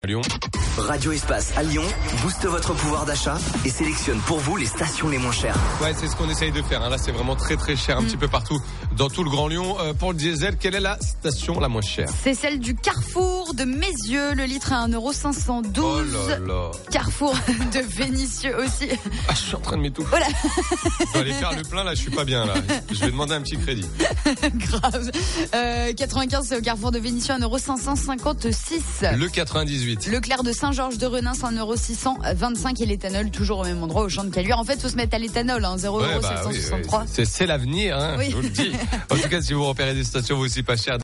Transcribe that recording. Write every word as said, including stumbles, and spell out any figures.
Lyon. Radio Espace à Lyon booste votre pouvoir d'achat et sélectionne pour vous les stations les moins chères. Ouais, c'est ce qu'on essaye de faire. Hein. Là, c'est vraiment très très cher, un mmh. petit peu partout dans tout le Grand Lyon. Euh, pour le diesel, quelle est la station la moins chère? C'est celle du Carrefour de Mézieux. Le litre à un euro cinq cent douze. Oh là là. Carrefour de Vénissieux aussi. Ah, je suis en train de m'étouffer. Voilà. Je dois aller faire le plein là, je suis pas bien là. Je vais demander un petit crédit. Grave. Euh, quatre-vingt-quinze, c'est au Carrefour de Vénissieux, un euro cinq cent cinquante-six. Le quatre-vingt-dix-huit. Leclerc de Saint-Georges de Renins, un euro six cent vingt-cinq et l'éthanol toujours au même endroit au champ de Caluire. En fait, faut se mettre à l'éthanol, hein, zéro ouais, euro bah, sept cent soixante-trois. Oui, oui. C'est, c'est l'avenir, hein, oui. Je vous le dis. En tout cas, si vous repérez des stations aussi pas chères,